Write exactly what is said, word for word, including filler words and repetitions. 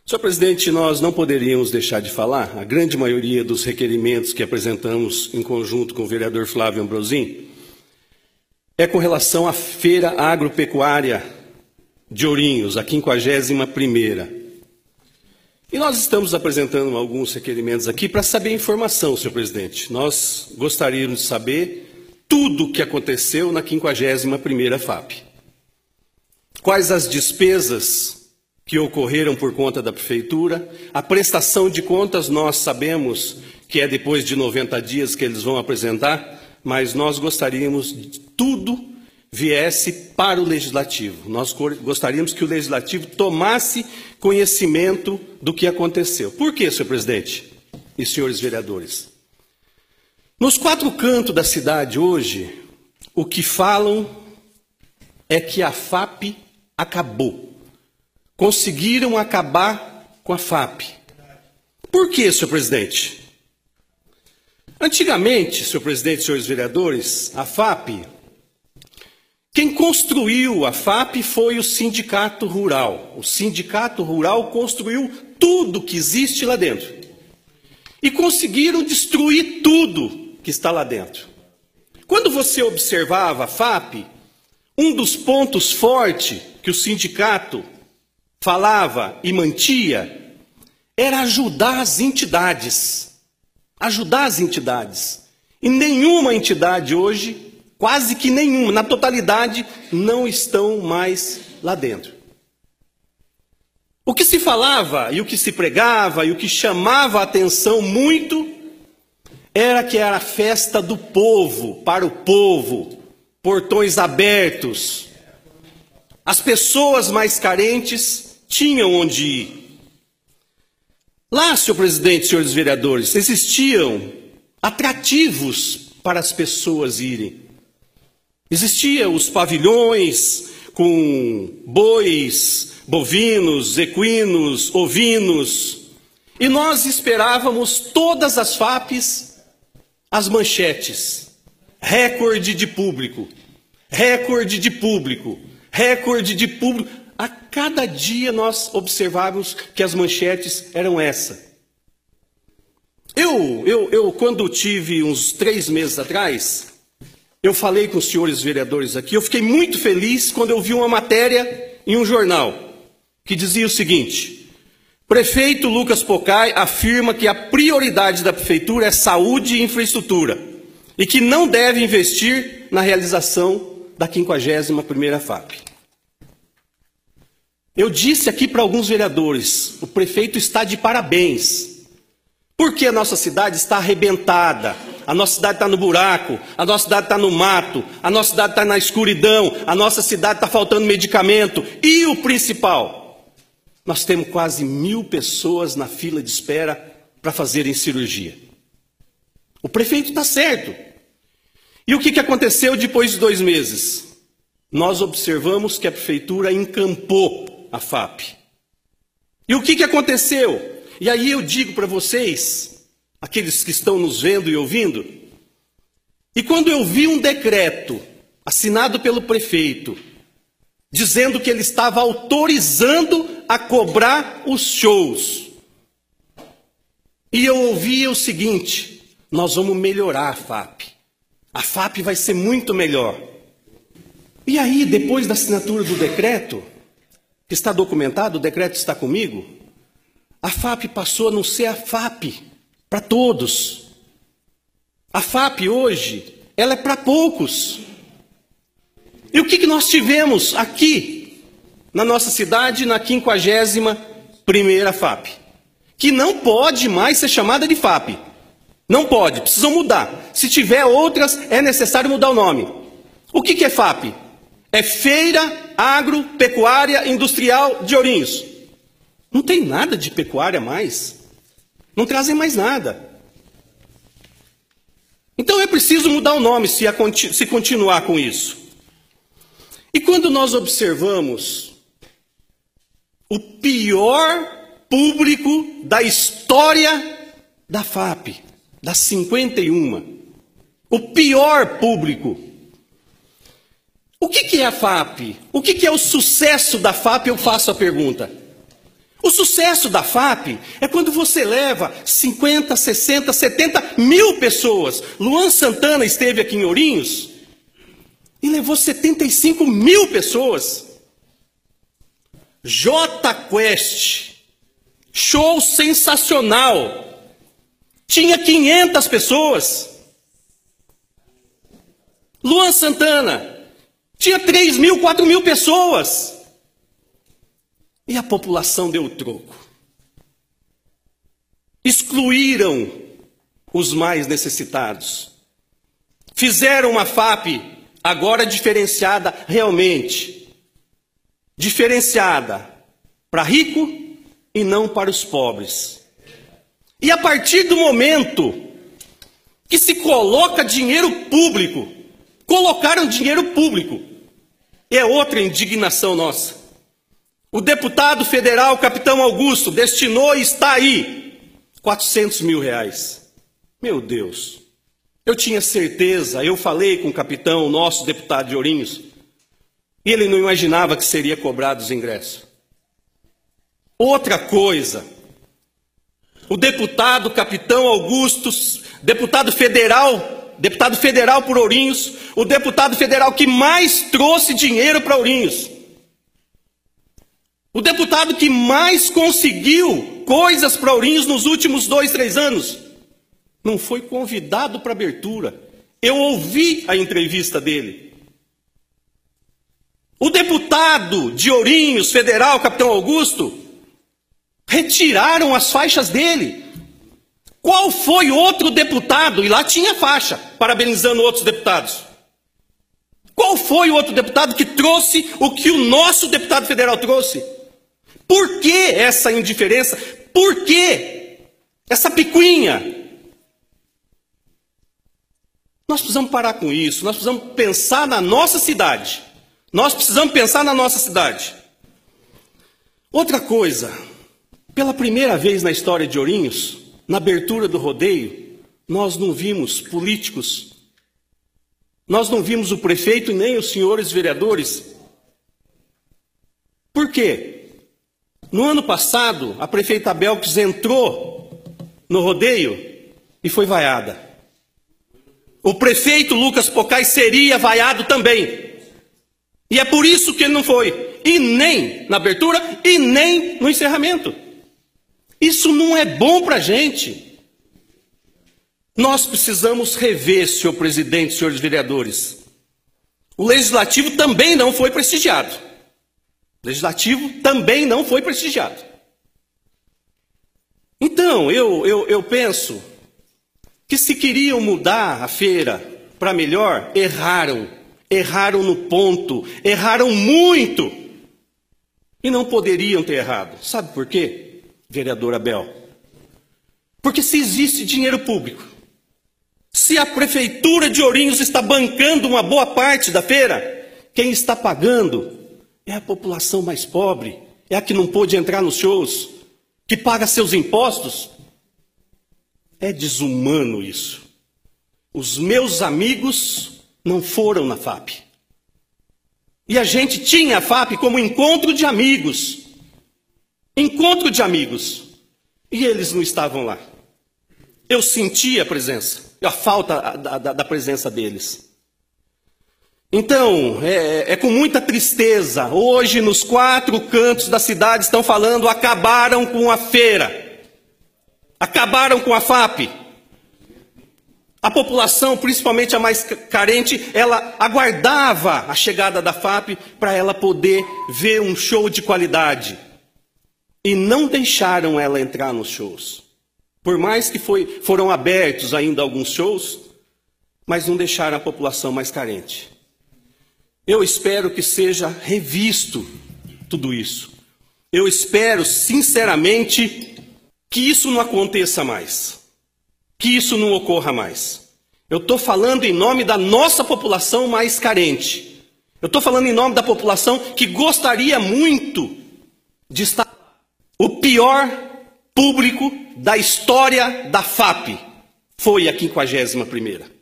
Senhor presidente, nós não poderíamos deixar de falar, a grande maioria dos requerimentos que apresentamos em conjunto com o vereador Flávio Ambrosim é com relação à Feira Agropecuária de Ourinhos, a quinquagésima primeira. E nós estamos apresentando alguns requerimentos aqui para saber informação, senhor presidente. Nós gostaríamos de saber tudo o que aconteceu na quinquagésima primeira FAP. Quais as despesas que ocorreram por conta da prefeitura, a prestação de contas nós sabemos que é depois de noventa dias que eles vão apresentar, mas nós gostaríamos de tudo viesse para o Legislativo. Nós gostaríamos que o Legislativo tomasse conhecimento do que aconteceu. Por quê, senhor presidente e senhores vereadores? Nos quatro cantos da cidade hoje, o que falam é que a FAP acabou. Conseguiram acabar com a FAP. Por quê, senhor presidente? Antigamente, senhor presidente e senhores vereadores, a FAP, quem construiu a FAP foi o Sindicato Rural. O Sindicato Rural construiu tudo que existe lá dentro. E conseguiram destruir tudo que está lá dentro. Quando você observava a FAP, um dos pontos fortes que o sindicato falava e mantia era ajudar as entidades. Ajudar as entidades. E nenhuma entidade hoje, quase que nenhuma, na totalidade, não estão mais lá dentro. O que se falava e o que se pregava e o que chamava a atenção muito era que era a festa do povo, para o povo, portões abertos. As pessoas mais carentes tinham onde ir. Lá, senhor presidente e senhores vereadores, existiam atrativos para as pessoas irem. Existiam os pavilhões com bois, bovinos, equinos, ovinos. E nós esperávamos todas as FAPs, as manchetes. Recorde de público, recorde de público, recorde de público. A cada dia nós observávamos que as manchetes eram essa. Eu, eu, eu quando tive uns três meses atrás, eu falei com os senhores vereadores aqui, eu fiquei muito feliz quando eu vi uma matéria em um jornal que dizia o seguinte: prefeito Lucas Pocai afirma que a prioridade da prefeitura é saúde e infraestrutura e que não deve investir na realização da quinquagésima primeira FAP. Eu disse aqui para alguns vereadores, o prefeito está de parabéns, porque a nossa cidade está arrebentada, a nossa cidade está no buraco, a nossa cidade está no mato, a nossa cidade está na escuridão, a nossa cidade está faltando medicamento. E o principal, nós temos quase mil pessoas na fila de espera para fazerem cirurgia. O prefeito está certo. E o que, que aconteceu depois de dois meses? Nós observamos que a prefeitura encampou a FAP. E o que, que aconteceu? E aí eu digo para vocês, aqueles que estão nos vendo e ouvindo, e quando eu vi um decreto assinado pelo prefeito, dizendo que ele estava autorizando a cobrar os shows, e eu ouvia o seguinte: nós vamos melhorar a FAP. A FAP vai ser muito melhor. E aí, depois da assinatura do decreto, que está documentado, o decreto está comigo, a FAP passou a não ser a FAP para todos. A FAP hoje, ela é para poucos. E o que, que nós tivemos aqui, na nossa cidade, na quinquagésima primeira FAP? Que não pode mais ser chamada de FAP. Não pode, precisam mudar. Se tiver outras, é necessário mudar o nome. O que, que é FAP? É Feira Agropecuária Industrial de Ourinhos. Não tem nada de pecuária mais. Não trazem mais nada. Então é preciso mudar o nome se, a, se continuar com isso. E quando nós observamos o pior público da história da FAP, das cinquenta e uma, o pior público. O que, que é a FAP? O que, que é o sucesso da FAP? Eu faço a pergunta. O sucesso da FAP é quando você leva cinquenta, sessenta, setenta mil pessoas. Luan Santana esteve aqui em Ourinhos e levou setenta e cinco mil pessoas. J Quest, show sensacional, tinha quinhentas pessoas. Luan Santana tinha três mil, quatro mil pessoas. E a população deu o troco. Excluíram os mais necessitados. Fizeram uma FAP agora diferenciada realmente. Diferenciada para rico e não para os pobres. E a partir do momento que se coloca dinheiro público, colocaram dinheiro público, é outra indignação nossa. O deputado federal, capitão Augusto, destinou e está aí quatrocentos mil reais. Meu Deus, eu tinha certeza, eu falei com o capitão, nosso deputado de Ourinhos, e ele não imaginava que seria cobrado os ingressos. Outra coisa, o deputado capitão Augusto, deputado federal, deputado federal por Ourinhos, o deputado federal que mais trouxe dinheiro para Ourinhos. O deputado que mais conseguiu coisas para Ourinhos nos últimos dois, três anos, não foi convidado para abertura. Eu ouvi a entrevista dele. O deputado de Ourinhos, federal, capitão Augusto, retiraram as faixas dele. Qual foi outro deputado? E lá tinha faixa, parabenizando outros deputados. Qual foi o outro deputado que trouxe o que o nosso deputado federal trouxe? Por que essa indiferença? Por que essa picuinha? Nós precisamos parar com isso. Nós precisamos pensar na nossa cidade. Nós precisamos pensar na nossa cidade. Outra coisa, pela primeira vez na história de Ourinhos, na abertura do rodeio, nós não vimos políticos, nós não vimos o prefeito e nem os senhores vereadores. Por quê? No ano passado, a prefeita Belkis entrou no rodeio e foi vaiada. O prefeito Lucas Pocai seria vaiado também. E é por isso que ele não foi. E nem na abertura e nem no encerramento. Isso não é bom para a gente. Nós precisamos rever, senhor presidente, senhores vereadores. O legislativo também não foi prestigiado. O legislativo também não foi prestigiado. Então, eu, eu, eu penso que se queriam mudar a feira para melhor, erraram. Erraram no ponto, erraram muito. E não poderiam ter errado. Sabe por quê, vereador Abel? Porque se existe dinheiro público, se a prefeitura de Ourinhos está bancando uma boa parte da feira, quem está pagando é a população mais pobre, é a que não pôde entrar nos shows, que paga seus impostos. É desumano isso. Os meus amigos não foram na FAP. E a gente tinha a FAP como encontro de amigos. Encontro de amigos. E eles não estavam lá. Eu senti a presença, a falta da, da, da presença deles. Então, é, é com muita tristeza, hoje nos quatro cantos da cidade estão falando, acabaram com a feira, acabaram com a FAP. A população, principalmente a mais carente, ela aguardava a chegada da FAP para ela poder ver um show de qualidade. E não deixaram ela entrar nos shows. Por mais que foi, foram abertos ainda alguns shows, mas não deixaram a população mais carente. Eu espero que seja revisto tudo isso. Eu espero, sinceramente, que isso não aconteça mais. Que isso não ocorra mais. Eu estou falando em nome da nossa população mais carente. Eu estou falando em nome da população que gostaria muito de estar. O pior público da história da FAP foi a quinquagésima primeira.